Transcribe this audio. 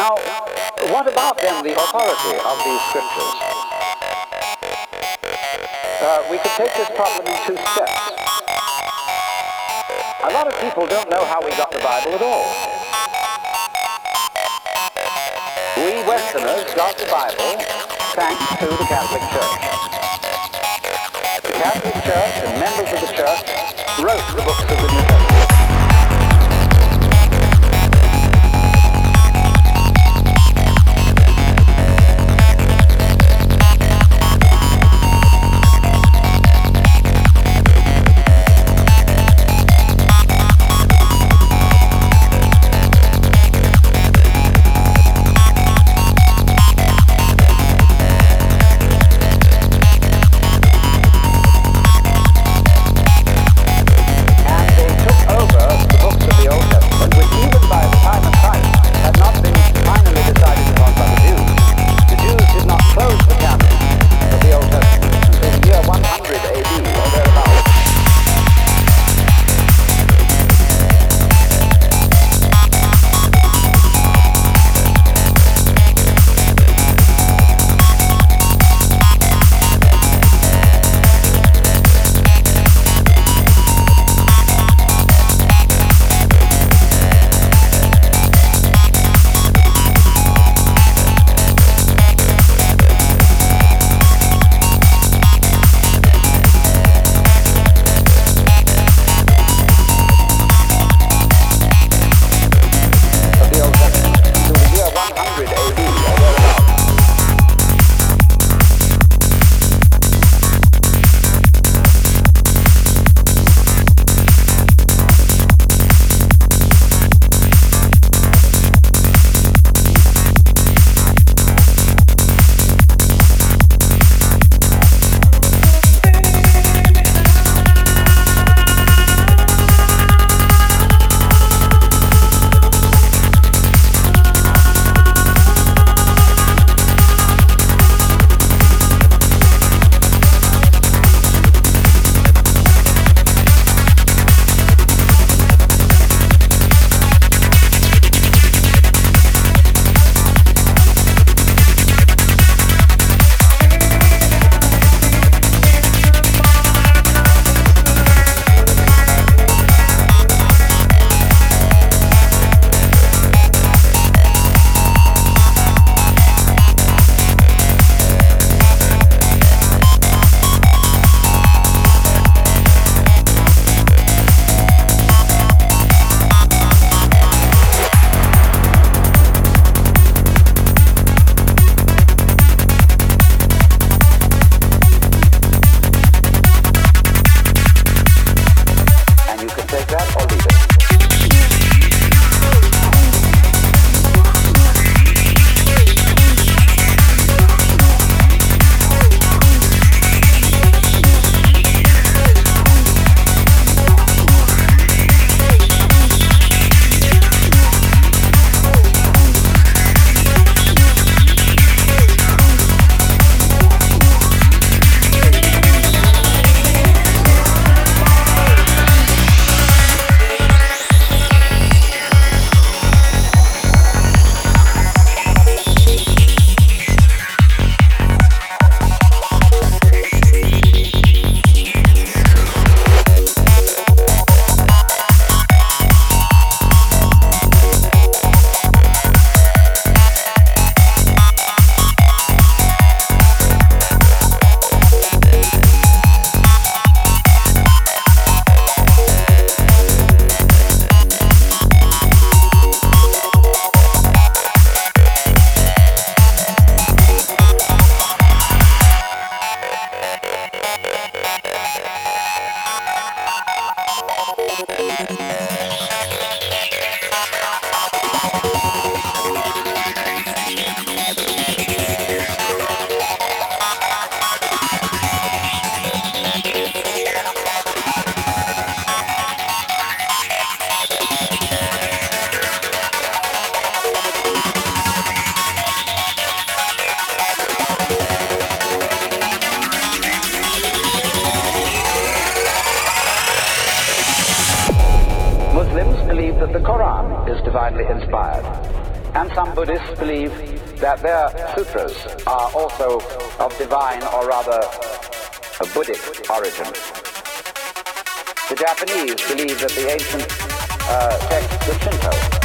Now, what about then the authority of these scriptures? We could take this problem in two steps. A lot of people don't know how we got the Bible at all. We Westerners got the Bible thanks to the Catholic Church. The Catholic Church and members of the Church wrote the books of the New Testament. Muslims believe that the Quran is divinely inspired, And some Buddhists believe that their sutras are also of divine, or rather, a Buddhic origin. The Japanese believe that the ancient text, the Shinto,